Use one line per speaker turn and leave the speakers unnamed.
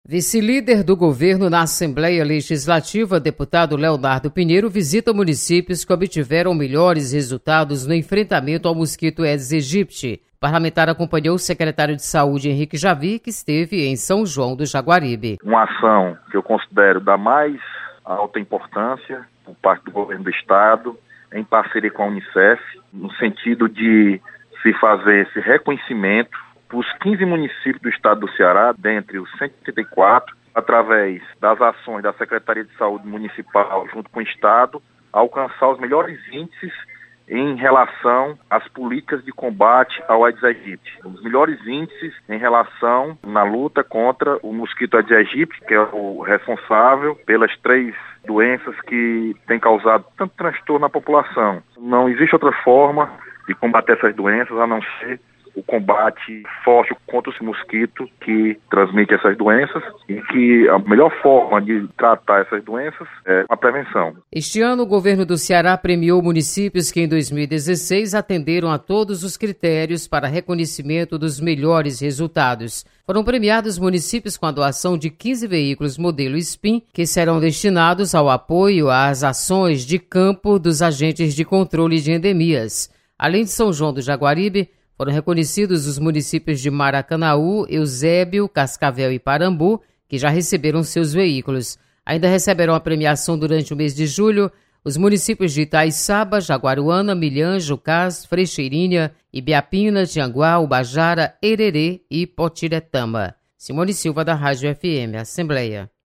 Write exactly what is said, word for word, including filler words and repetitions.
Vice-líder do governo na Assembleia Legislativa, deputado Leonardo Pinheiro, visita municípios que obtiveram melhores resultados no enfrentamento ao mosquito Aedes aegypti. O parlamentar acompanhou o secretário de Saúde, Henrique Javi, que esteve em São João do Jaguaribe.
Uma ação que eu considero da mais alta importância por parte do governo do estado, em parceria com a Unicef, no sentido de se fazer esse reconhecimento os quinze municípios do estado do Ceará, dentre os cento e oitenta e quatro, através das ações da Secretaria de Saúde Municipal junto com o estado, alcançar os melhores índices em relação às políticas de combate ao Aedes aegypti. Os melhores índices em relação na luta contra o mosquito Aedes aegypti, que é o responsável pelas três doenças que têm causado tanto transtorno na população. Não existe outra forma de combater essas doenças a não ser o combate forte contra esse mosquito que transmite essas doenças e que a melhor forma de tratar essas doenças é a prevenção.
Este ano, o governo do Ceará premiou municípios que em dois mil e dezesseis atenderam a todos os critérios para reconhecimento dos melhores resultados. Foram premiados municípios com a doação de quinze veículos modelo S P I N, que serão destinados ao apoio às ações de campo dos agentes de controle de endemias. Além de São João do Jaguaribe, foram reconhecidos os municípios de Maracanaú, Eusébio, Cascavel e Parambu, que já receberam seus veículos. Ainda receberão a premiação durante o mês de julho os municípios de Itaiçaba, Jaguaruana, Milhã, Jucás, Frecheirinha, Ibiapina, Tianguá, Ubajara, Hererê e Potiretama. Simone Silva, da Rádio F M Assembleia.